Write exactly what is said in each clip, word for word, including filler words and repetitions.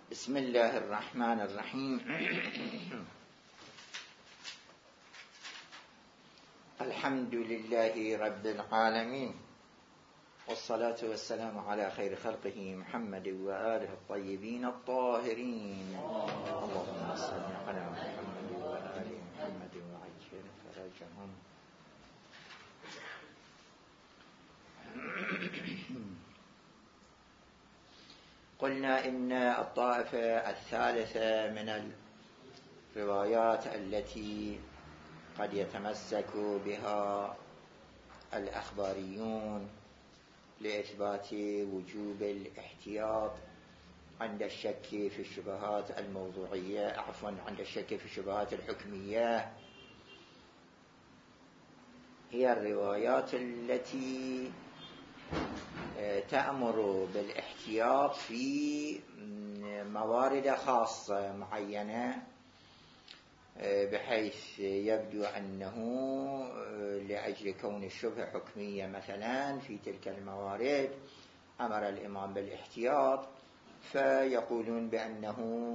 بسم الله الرحمن الرحيم. الحمد لله رب العالمين، والصلاة والسلام على خير خلقه محمد وآله الطيبين الطاهرين. اللهم صل على محمد وآل محمد وعجل فرجهم. قلنا إن الطائفة الثالثة من الروايات التي قد يتمسك بها الأخباريون لإثبات وجوب الاحتياط عند الشك في الشبهات الموضوعية، عفوا عند الشك في الشبهات الحكمية، هي الروايات التي تأمر بالاحتياط في موارد خاصة معينة، بحيث يبدو أنه لأجل كون الشبهة حكمية مثلا في تلك الموارد أمر الإمام بالاحتياط، فيقولون بأنه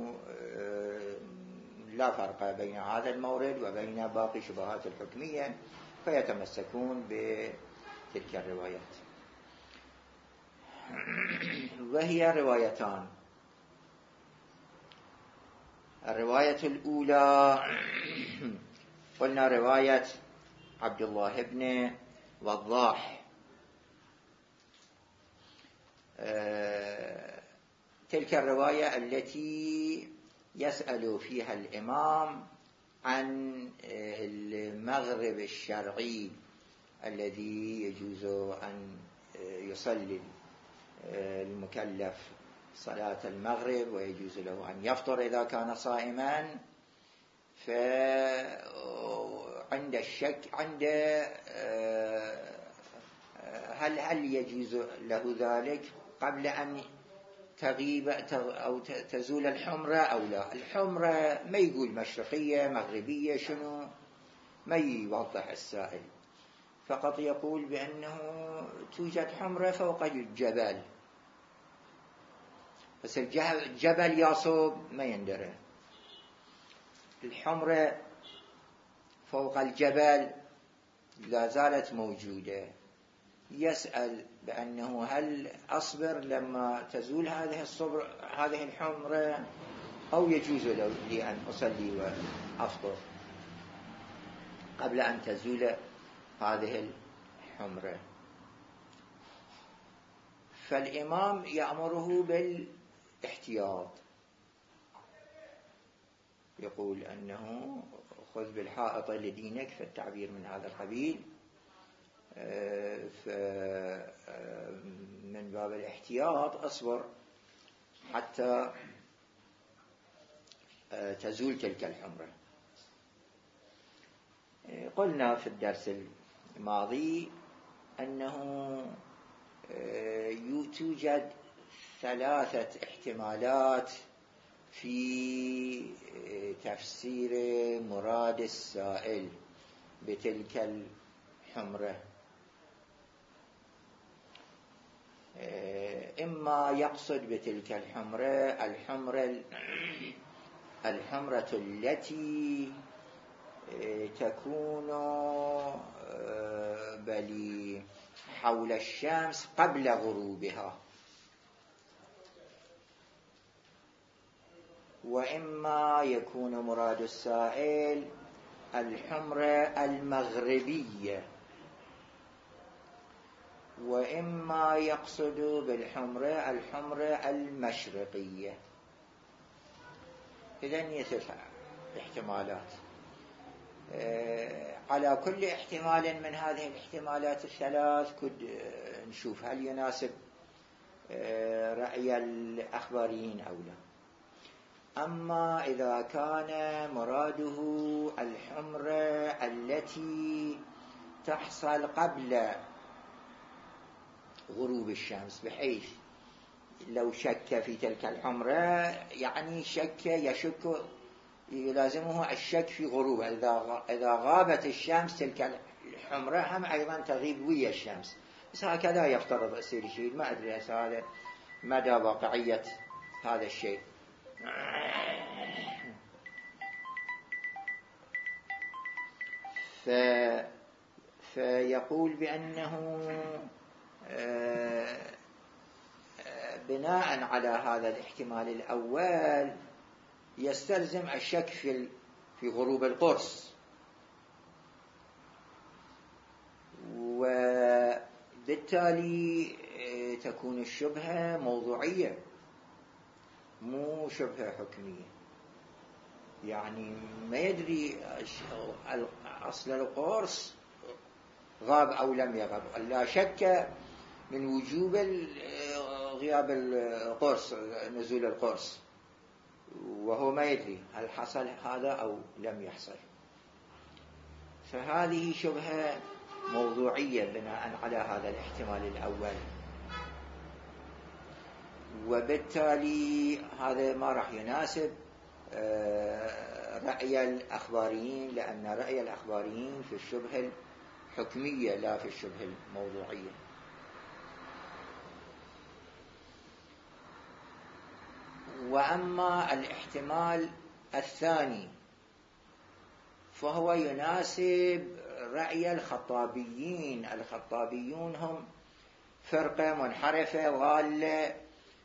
لا فرق بين هذا المورد وبين باقي شبهات الحكمية، فيتمسكون بتلك الروايات. وهي روايتان. الرواية الأولى قلنا رواية عبد الله بن وضاح، تلك الرواية التي يسأل فيها الإمام عن المغرب الشرعي الذي يجوز أن يصلي المكلف صلاة المغرب ويجوز له أن يفطر إذا كان صائما. فعند الشك عند هل هل يجوز له ذلك قبل أن تغيب أو تزول الحمرة أو لا؟ الحمرة ما يقول مشرقية مغربية شنو، ما يوضح السائل، فقط يقول بأنه توجد حمرة فوق الجبل، بس الجبل يصوب ما يندرى. الحمرة فوق الجبل لا زالت موجودة. يسأل بأنه هل أصبر لما تزول هذه الصبر هذه الحمرة أو يجوز لي أن أصلي وأفطر قبل أن تزول هذه الحمرة؟ فالإمام يأمره بالاحتياط، يقول أنه خذ بالحائط لدينك، في التعبير من هذا القبيل، من باب الاحتياط أصبر حتى تزول تلك الحمرة. قلنا في الدرس الماضي أنه توجد ثلاثة احتمالات في تفسير مراد السائل بتلك الحمرة. إما يقصد بتلك الحمرة الحمرة الحمرة التي تكون بل حول الشمس قبل غروبها، وإما يكون مراد السائل الحمرة المغربية، وإما يقصد بالحمرة الحمرة المشرقية. إذن يتسع احتمالات. على كل احتمال من هذه الاحتمالات الثلاث كد نشوف هل يناسب رأي الأخباريين أو لا. أما إذا كان مراده الحمرة التي تحصل قبل غروب الشمس، بحيث لو شك في تلك الحمرة يعني شك يشك يلازمه الشك في غروب، إذا غابت الشمس تلك الحمرة هم أيضا تغيب ويا الشمس، بس هكذا يفترض السير شيء. ما أدري هذا مدى واقعية هذا الشيء. ف... فيقول بأنه بناء على هذا الاحتمال الأول يستلزم الشك في في غروب القرص، وبالتالي تكون الشبهة موضوعية مو شبهة حكمية. يعني ما يدري أصل القرص غاب أو لم يغب، لا شك من وجوب غياب القرص، نزول القرص، وهو ما يدري هل حصل هذا أو لم يحصل. فهذه شبهة موضوعية بناء على هذا الاحتمال الأول، وبالتالي هذا ما راح يناسب رأي الأخباريين، لأن رأي الأخباريين في الشبهة الحكمية لا في الشبهة الموضوعية. وأما الاحتمال الثاني فهو يناسب رأي الخطابيين. الخطابيون هم فرقة منحرفة ضالة،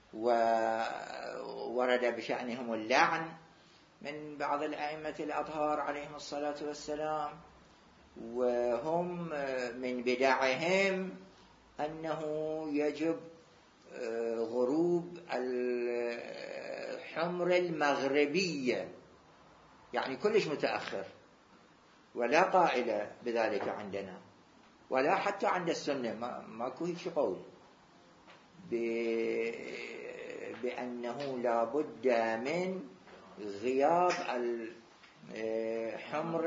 وورد بشأنهم اللعن من بعض الأئمة الأطهار عليهم الصلاة والسلام، وهم من بدعهم أنه يجب غروب الحمر المغربية، يعني كلش متأخر، ولا قائل بذلك عندنا ولا حتى عند السنة، ما ماكو هيك قول بأنه لا بد من غياب الحمر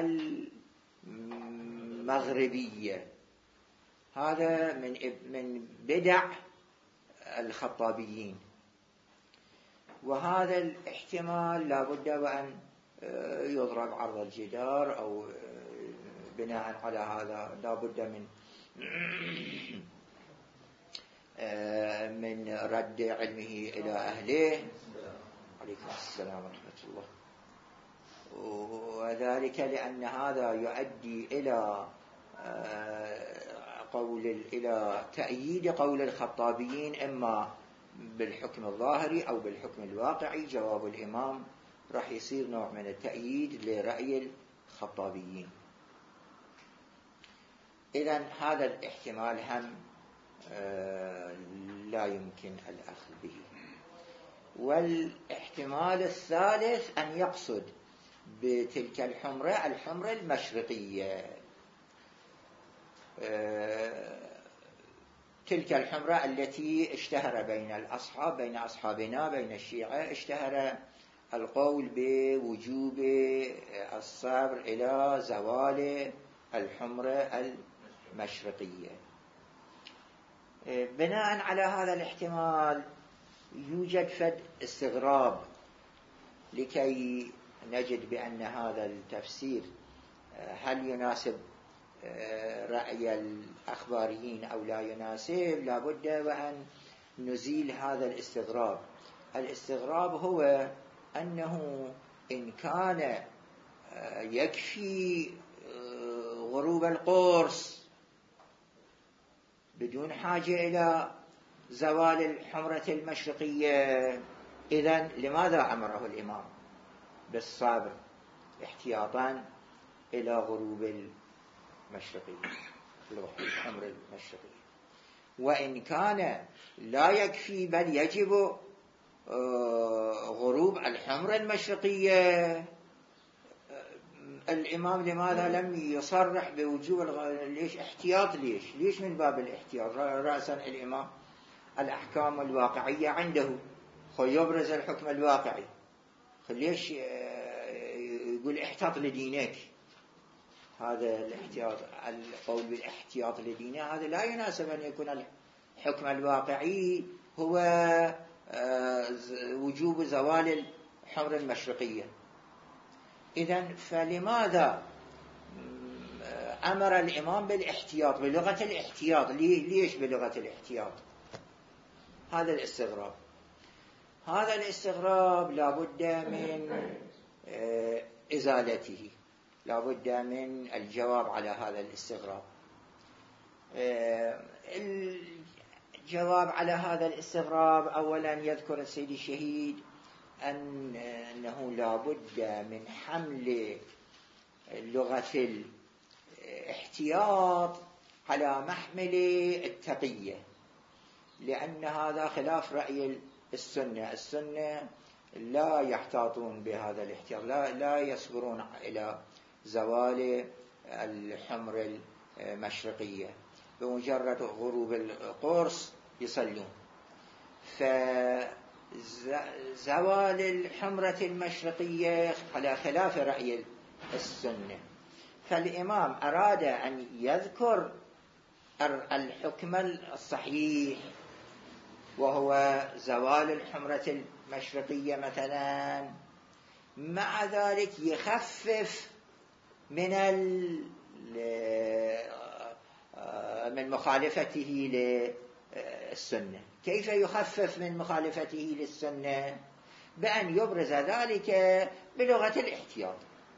المغربية. هذا من من بدع الخطابيين، وهذا الاحتمال لا بد وأن يضرب عرض الجدار، أو بناء على هذا لا بد من من رد علمه إلى أهله. عليكم السلام ورحمة الله. وذلك لأن هذا يؤدي إلى قول إلى تأييد قول الخطابيين، إما بالحكم الظاهري أو بالحكم الواقعي. جواب الإمام راح يصير نوع من التأييد لرأي الخطابيين. إذن هذا الاحتمال هم لا يمكن الأخذ به. والاحتمال الثالث أن يقصد بتلك الحمرة الحمرة المشرقية، تلك الحمرة التي اشتهر بين الأصحاب، بين أصحابنا، بين الشيعة، اشتهر القول بوجوب الصبر إلى زوال الحمرة المشرقية. بناء على هذا الاحتمال يوجد فد استغراب لكي نجد بأن هذا التفسير هل يناسب رأي الأخباريين أو لا يناسب. لا بد وأن نزيل هذا الاستغراب. الاستغراب هو أنه إن كان يكفي غروب القرص بدون حاجة إلى زوال الحمرة المشرقية، إذن لماذا أمره الإمام بالصبر احتياطا إلى غروب المشرقية، الحمرة المشرقية؟ وإن كان لا يكفي بل يجب غروب الحمرة المشرقية، الإمام لماذا لم يصرح بوجوب ليش احتياط؟ ليش ليش من باب الاحتياط؟ رأسا الإمام الأحكام الواقعية عنده، خو يبرز الحكم الواقعي، ليش يقول احتاط لدينك؟ هذا الاحتياط، القول بالاحتياط لدينه هذا لا يناسب أن يكون الحكم الواقعي هو وجوب زوال الحمرة المشرقية. إذن فلماذا أمر الإمام بالاحتياط بلغة الاحتياط؟ ليش بلغة الاحتياط؟ هذا الاستغراب. هذا الاستغراب لا بد من إزالته، لا بد من الجواب على هذا الاستغراب. الجواب على هذا الاستغراب أولا يذكر السيد الشهيد أن أنه لا بد من حمل لغة الاحتياط على محمل التقية، لأن هذا خلاف رأي السنة. السنة لا يحتاطون بهذا الاحتياط، لا, لا يصبرون إلى زوال الحمر المشرقية، بمجرد غروب القرص يصلون. فزوال الحمرة المشرقية على خلاف رأي السنة، فالإمام أراد أن يذكر الحكم الصحيح وهو زوال الحمرة المشرقية مثلا، مع ذلك يخفف من من مخالفته للسنة. كيف يخفف من مخالفته للسنة؟ بأن يبرز ذلك بلغة الاحتياط،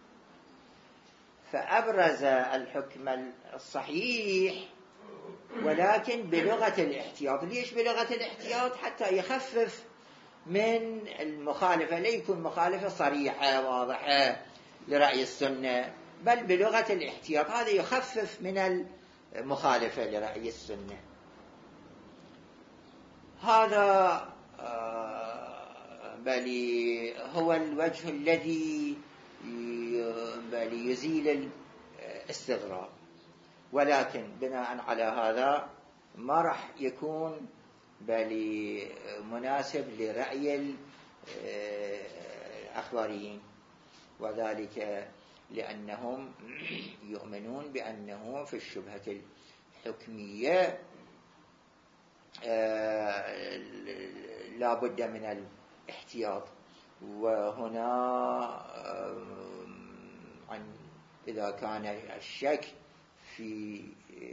فأبرز الحكم الصحيح ولكن بلغة الاحتياط. ليش بلغة الاحتياط؟ حتى يخفف من المخالفة، لا يكون مخالفة صريحة واضحة لرأي السنة، بل بلغة الاحتياط. هذا يخفف من المخالفة لرأي السنة. هذا بل هو الوجه الذي بل يزيل الاستغراب، ولكن بناء على هذا ما راح يكون بل مناسب لرأي الأخباريين، وذلك لأنهم يؤمنون بأنه في الشبهة الحكمية لا بد من الاحتياط. وهنا عن إذا كان الشك في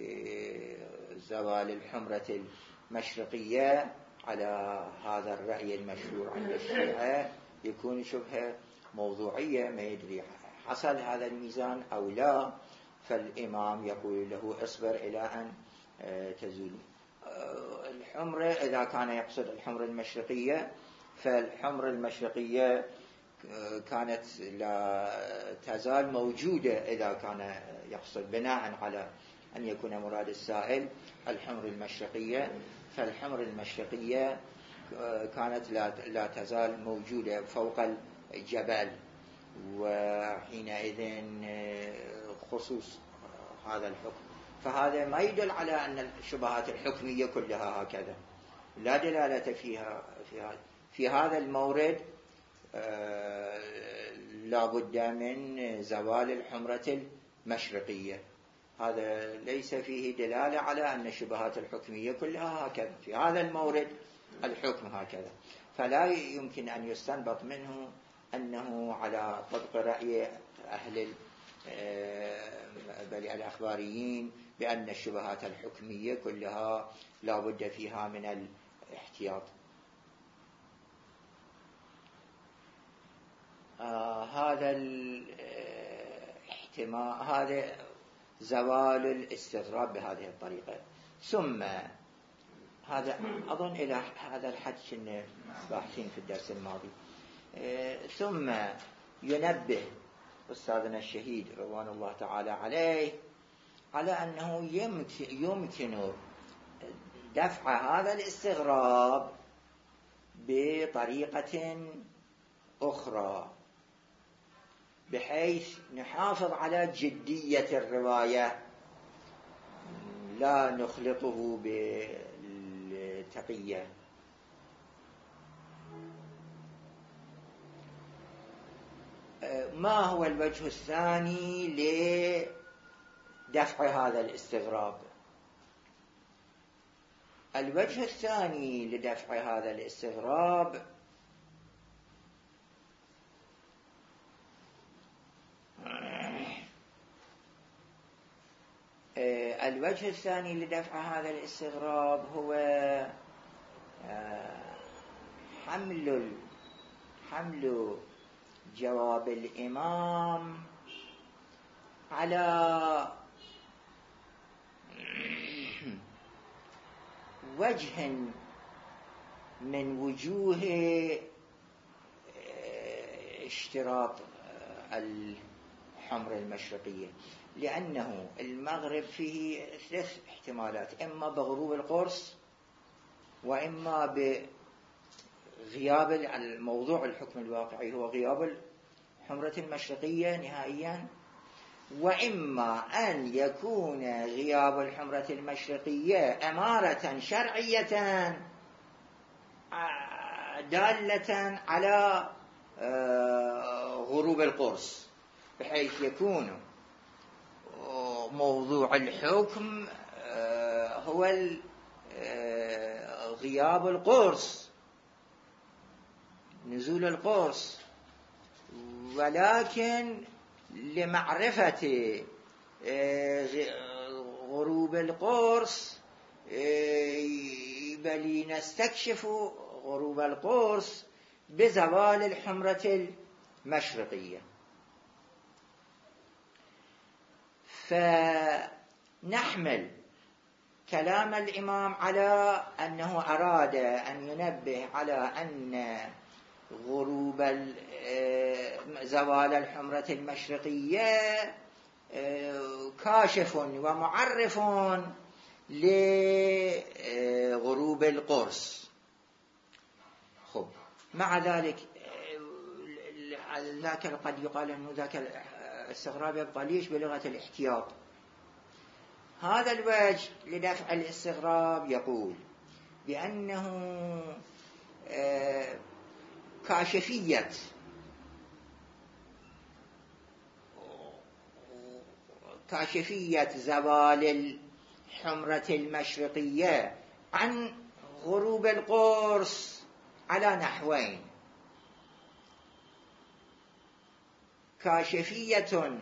زوال الحمرة المشرقية على هذا الرأي المشهور عند الشيعة يكون شبهة موضوعية، ما يدري حصل هذا الميزان أو لا، فالإمام يقول له اصبر إلى أن تزول الحمرة. إذا كان يقصد الحمرة المشرقية، فالحمرة المشرقية كانت لا تزال موجودة إذا كان يقصد بناء على أن يكون مراد السائل الحمر المشرقية، فالحمر المشرقية كانت لا تزال موجودة فوق الجبل، وحينئذ خصوص هذا الحكم. فهذا ما يدل على أن الشبهات الحكمية كلها هكذا، لا دلالة فيها في هذا في هذا المورد. لا بد من زوال الحمرة المشرقية، هذا ليس فيه دلالة على أن الشبهات الحكمية كلها هكذا. في هذا المورد الحكم هكذا، فلا يمكن أن يستنبط منه أنه على طبق رأي أهل بل الأخباريين بأن الشبهات الحكمية كلها لا بد فيها من الاحتياط. آه هذا الاحتمال، هذا زوال الاستغراب بهذه الطريقة. ثم هذا أظن إلى هذا الحد كنا باحثين في الدرس الماضي. آه ثم ينبه أستاذنا الشهيد رضوان الله تعالى عليه على أنه يمكن دفع هذا الاستغراب بطريقة أخرى، بحيث نحافظ على جدية الرواية، لا نخلطه بالتقية. ما هو الوجه الثاني لدفع هذا الاستغراب؟ الوجه الثاني لدفع هذا الاستغراب الوجه الثاني لدفع هذا الاستغراب هو حمل حمل جواب الإمام على وجه من وجوه اشتراط الحمر المشرقية، لأنه المغرب فيه ثلاث احتمالات: إما بغروب القرص، وإما بغياب الموضوع الحكم الواقعي هو غياب الحمرة المشرقية نهائيا، وإما أن يكون غياب الحمرة المشرقية أمارة شرعية دالة على غروب القرص، بحيث يكون موضوع الحكم هو غياب القرص، نزول القرص، ولكن لمعرفة غروب القرص بل نستكشف غروب القرص بزوال الحمرة المشرقية. فنحمل كلام الإمام على أنه أراد أن ينبه على أن غروب زوال الحمرة المشرقية كاشف ومعرف لغروب القرص. خب، مع ذلك ذاك قد يقال أنه ذاك الاستغراب يبقى ليش بلغة الاحتياط. هذا الوجه لدفع الاستغراب يقول بأنه كاشفية كاشفية زوال الحمرة المشرقية عن غروب القرص على نحوين: كاشفية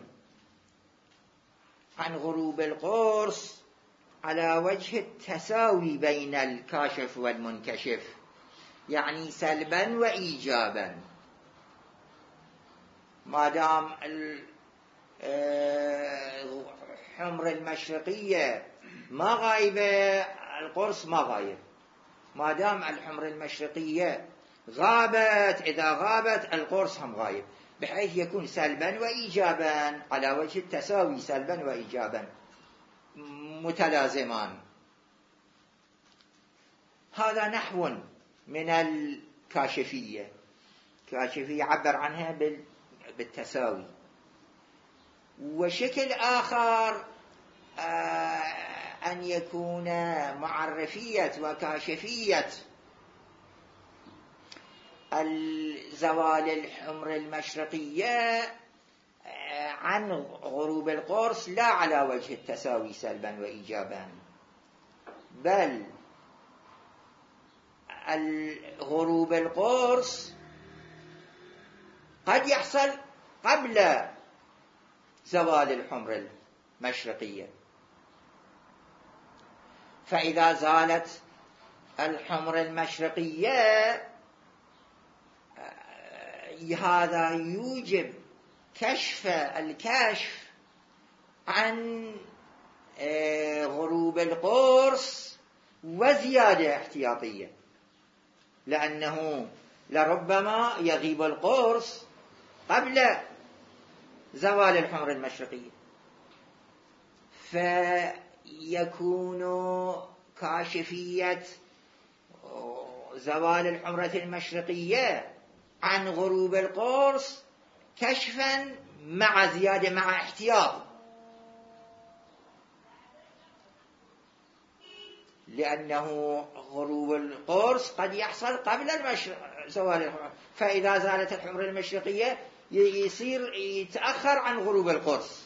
عن غروب القرص على وجه التساوي بين الكاشف والمنكشف، يعني سلبا وإيجابا. ما دام الحمر المشرقية ما غايبة القرص ما غايب، ما دام الحمر المشرقية غابت إذا غابت القرص هم غايب، بحيث يكون سلبا وإيجابا على وجه التساوي، سلبا وإيجابا متلازمان. هذا نحو من الكاشفية. كاشفية عبر عنها بالتساوي. وشكل آخر أن يكون معرفية وكاشفية الزوال الحمر المشرقية عن غروب القرص لا على وجه التساوي سلبا وإيجابا، بل غروب القرص قد يحصل قبل زوال الحمر المشرقية. فإذا زالت الحمر المشرقية هذا يوجب كشف الكشف عن غروب القرص وزيادة احتياطية، لأنه لربما يغيب القرص قبل زوال الحمر المشرقية، فيكون كاشفية زوال الحمرة المشرقية عن غروب القرص كشفا مع زيادة مع احتياط، لأنه غروب القرص قد يحصل قبل زوال الحمر، فإذا زالت الحمر المشرقية يصير يتأخر عن غروب القرص،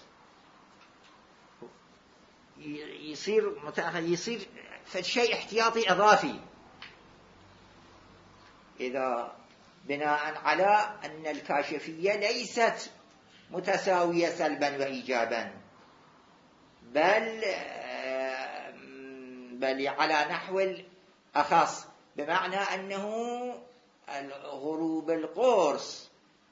يصير متأخر، يصير فشيء احتياطي إضافي. إذا بناء على أن الكاشفية ليست متساوية سلبا وإيجابا، بل بل على نحو الأخص، بمعنى أنه غروب القرص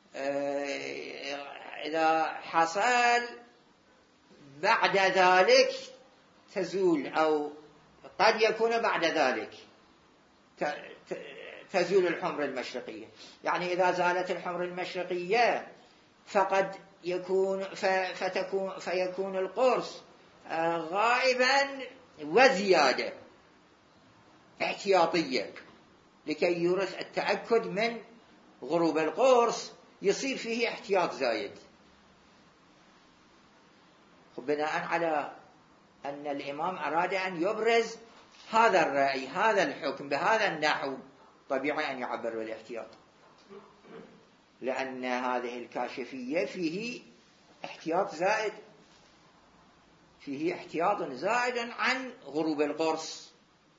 إذا حصل بعد ذلك تزول، أو قد يكون بعد ذلك تزول الحمر المشرقية. يعني إذا زالت الحمر المشرقية فقد يكون فتكون فيكون القرص غائبا وزيادة احتياطية لكي يورث التأكد من غروب القرص، يصير فيه احتياط زايد. بناء على أن الإمام أراد أن يبرز هذا الرأي، هذا الحكم بهذا النحو، طبيعي أن يعبر بالاحتياط، لأن هذه الكاشفية فيه احتياط زائد، فيه احتياط زائد عن غروب القرص،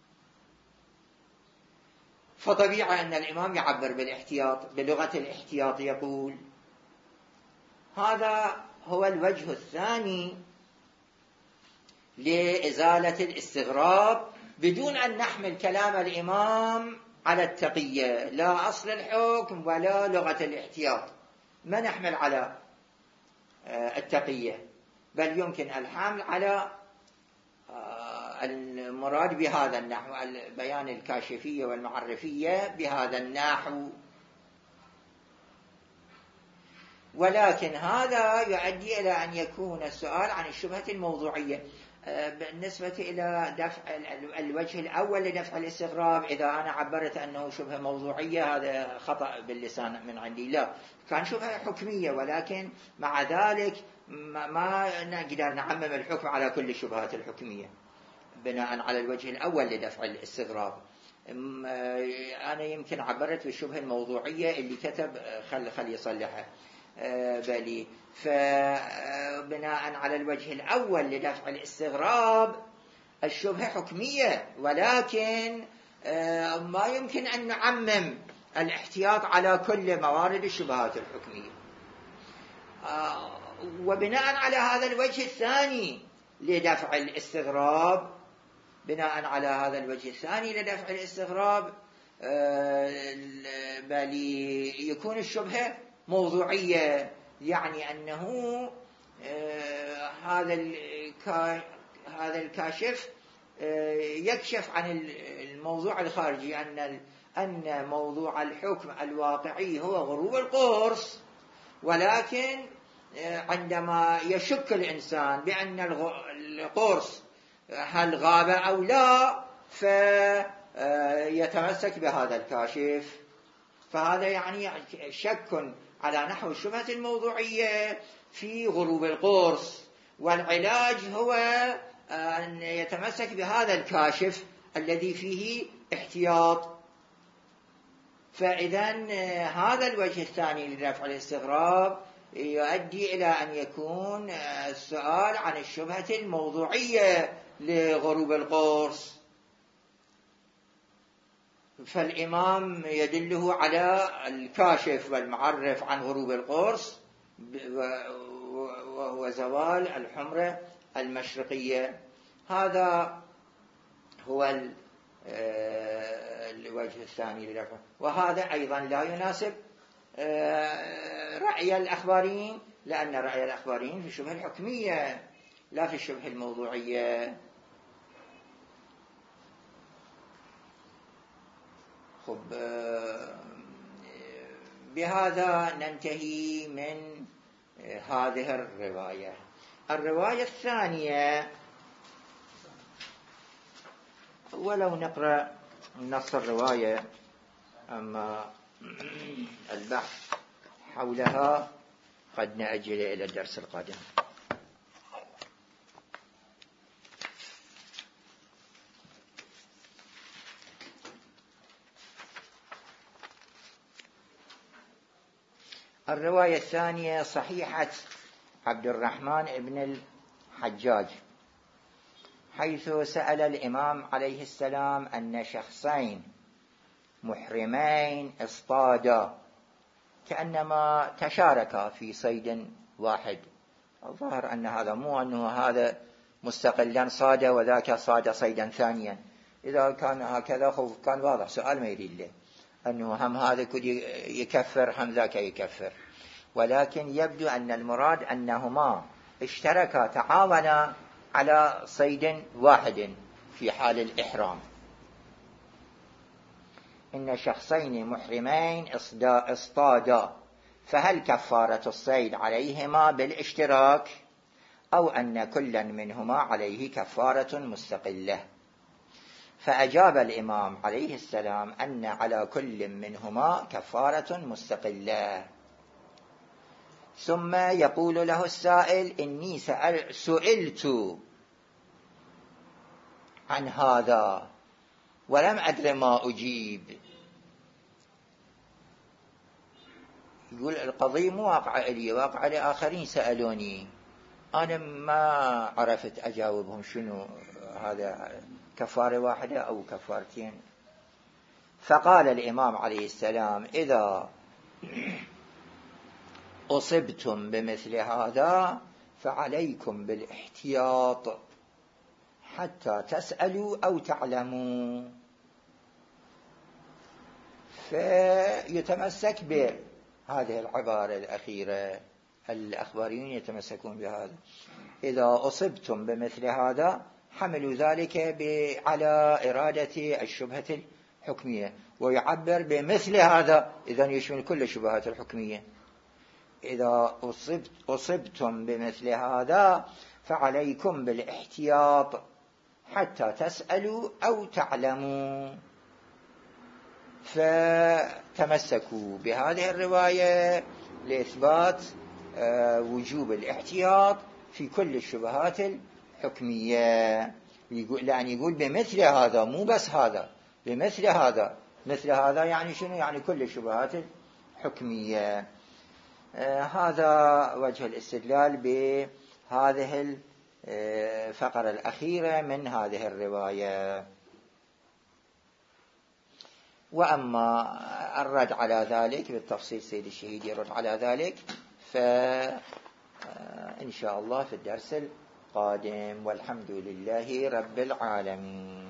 فطبيعي أن الإمام يعبر بالاحتياط بلغة الاحتياط. يقول هذا هو الوجه الثاني لإزالة الاستغراب بدون أن نحمل كلام الإمام على التقية، لا أصل الحكم ولا لغة الاحتياط، ما نحمل على التقية، بل يمكن الحمل على المراد بهذا النحو، بيان الكاشفية والمعرفية بهذا النحو. ولكن هذا يؤدي إلى أن يكون السؤال عن الشبهة الموضوعية. بالنسبة إلى دفع الوجه الأول لدفع الاستغراب، إذا أنا عبرت أنه شبهة موضوعية هذا خطأ باللسان من عندي، لا، كان شبهة حكمية، ولكن مع ذلك ما نقدر نعمم الحكم على كل الشبهات الحكمية بناء على الوجه الأول لدفع الاستغراب. أنا يمكن عبرت بالشبهة الموضوعية اللي كتب خل خل يصلحها بالي، فبناء على الوجه الأول لدفع الاستغراب الشبهة حكمية، ولكن ما يمكن أن نعمم الاحتياط على كل موارد الشبهات الحكمية. وبناء على هذا الوجه الثاني لدفع الاستغراب بناء على هذا الوجه الثاني لدفع الاستغراب بل يكون الشبهة موضوعية، يعني أنه هذا هذا الكاشف يكشف عن الموضوع الخارجي، أن أن موضوع الحكم الواقعي هو غروب القرص، ولكن عندما يشك الإنسان بأن القرص هل غاب أو لا فيتمسك بهذا الكاشف. فهذا يعني شك على نحو الشبهة الموضوعية في غروب القرص، والعلاج هو أن يتمسك بهذا الكاشف الذي فيه احتياط. فإذا هذا الوجه الثاني لرفع الاستغراب يؤدي إلى أن يكون السؤال عن الشبهة الموضوعية لغروب القرص، فالإمام يدله على الكاشف والمعرف عن غروب القرص وهو زوال الحمرة المشرقية. هذا هو الوجه الثاني للرفع، وهذا أيضا لا يناسب رأي الأخباريين، لأن رأي الأخباريين في الشبهة الحكمية لا في الشبهة الموضوعية. خب، بهذا ننتهي من هذه الرواية. الرواية الثانية، ولو نقرأ نص الرواية، أما البحث حولها قد نأجل إلى الدرس القادم. الرواية الثانية صحيحة عبد الرحمن بن الحجاج، حيث سأل الإمام عليه السلام أن شخصين محرمين اصطادا كأنما تشاركا في صيد واحد. الظاهر أن هذا مو أنه هذا مستقلا صاد وذاك صاد صيدا ثانيا، إذا كان هكذا كان واضح سؤال ما يريد له. أنه هم هذا كل يكفر هم ذاك يكفر، ولكن يبدو أن المراد أنهما اشتركا تعاونا على صيد واحد في حال الإحرام. إن شخصين محرمين اصطادا، فهل كفارة الصيد عليهما بالاشتراك أو أن كلا منهما عليه كفارة مستقلة؟ فأجاب الإمام عليه السلام أن على كل منهما كفارة مستقلة. ثم يقول له السائل: إني سئلت عن هذا ولم أدر ما أجيب. يقول القضية مو واقعة لي، واقعة لآخرين سألوني، أنا ما عرفت أجاوبهم شنو هذا، كفارة واحدة أو كفارتين. فقال الإمام عليه السلام: إذا أصبتم بمثل هذا فعليكم بالاحتياط حتى تسألوا أو تعلموا. فيتمسك بهذه العبارة الأخيرة، الأخباريون يتمسكون بهذا: إذا أصبتم بمثل هذا، حملوا ذلك على إرادة الشبهة الحكمية، ويعبر بمثل هذا إذن يشمل كل الشبهات الحكمية. إذا أصبت أصبتم بمثل هذا فعليكم بالاحتياط حتى تسألوا أو تعلموا. فتمسكوا بهذه الرواية لإثبات وجوب الاحتياط في كل الشبهات الحكمية، لأن يقول بمثل هذا، مو بس هذا، بمثل هذا. مثل هذا يعني شنو؟ يعني كل الشبهات الحكمية. آه هذا وجه الاستدلال بهذه الفقرة الأخيرة من هذه الرواية. وأما الرد على ذلك بالتفصيل، سيد الشهيد يرد على ذلك فإن شاء الله في الدرس القادم، والحمد لله رب العالمين.